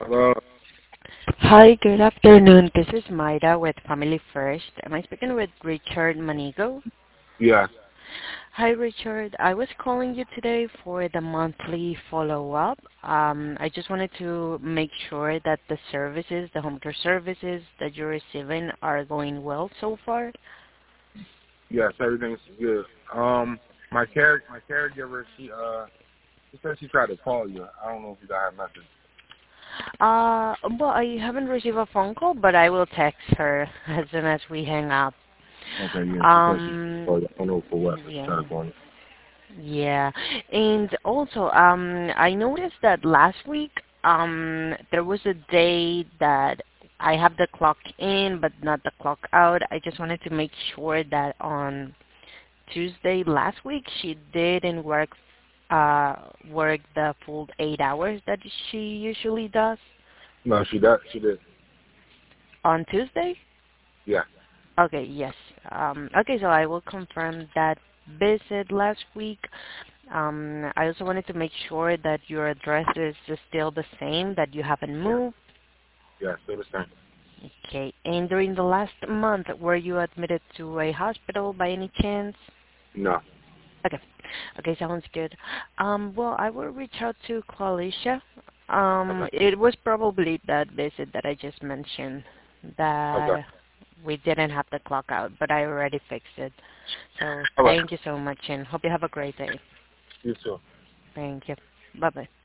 Hello. Hi, good afternoon. This is Maida with Family First. Am I speaking with Richard Manigo? Yes. Hi, Richard. I was calling you today for the monthly follow-up. I just wanted to make sure that the services, the home care services that you're receiving are going well so far. Yes, everything's good. My caregiver, she said she tried to call you. I don't know if you got her message. Well, I haven't received a phone call, but I will text her as soon as we hang up. Okay, yeah, she said she Um, called you. I don't know for what, but she tried yeah. to call you. Yeah. And also, I noticed that last week, there was a day that I have the clock in but not the clock out. I just wanted to make sure that on Tuesday last week she didn't work the full 8 hours that she usually does No, she did. on Tuesday. Yeah. Okay, yes. Okay, so I will confirm that visit last week. I also wanted to make sure that your address is still the same, that you haven't moved. Yeah, still the same. Okay. And during the last month, were you admitted to a hospital by any chance? No. Okay. Okay, sounds good. Well, I will reach out to Qualisha. Okay. It was probably that visit that I just mentioned Okay. that we didn't have the clock out, but I already fixed it. So All right. thank you so much, and hope you have a great day. You too. Thank you. Bye-bye.